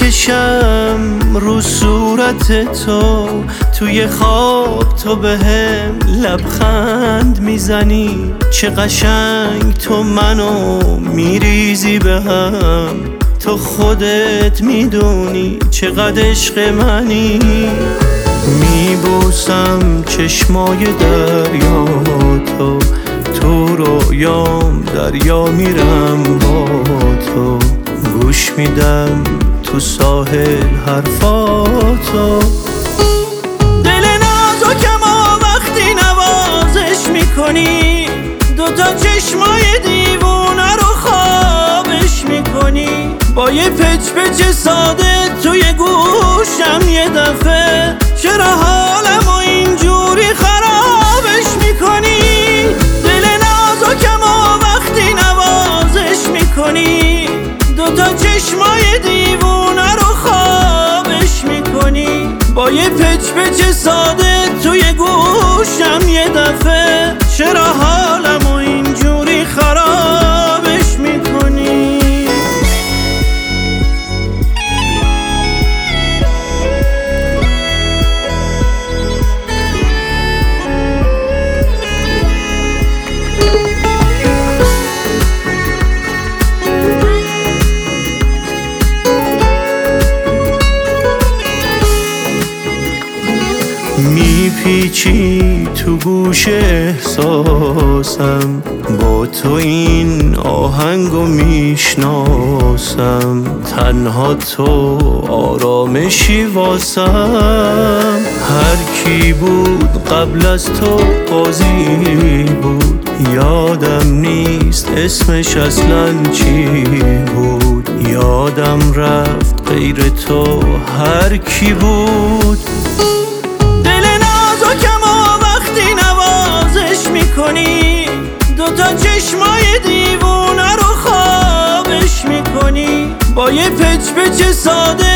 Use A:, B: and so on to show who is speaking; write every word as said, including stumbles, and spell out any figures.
A: میکشم رو صورت تو، توی خواب تو بهم لبخند میزنی، چه قشنگ تو منو میریزی به هم، تو خودت میدونی چقدر عشق منی. میبوسم چشمای دریا تو، تو رویام دریا میرم با تو، گوش میدم تو ساحل حرفاتو. دل نازکم و وقتی نوازش میکنی، دوتا چشمای دیوونه رو خوابش میکنی، با یه پچ پچ ساده توی گوشم یه دفعه، چرا حالمو اینجوری خرابش میکنی؟ دل نازکم و وقتی نوازش میکنی، دوتا چشمای دیوونه رو خوابش میکنی، با یه پچ پچ ساده توی گوشم یه دفعه، چرا حالمو اینجوری خرابش میکنی؟ میپیچی تو گوش احساسم، با تو این آهنگو میشناسم، تنها تو آرامشی واسم. هر کی بود قبل از تو قاضی بود، یادم نیست اسمش اصلا چی بود، یادم رفت غیر تو هر کی بود. دوتا چشمای دیوونه رو خوابش میکنی، با یه پچ پچ ساده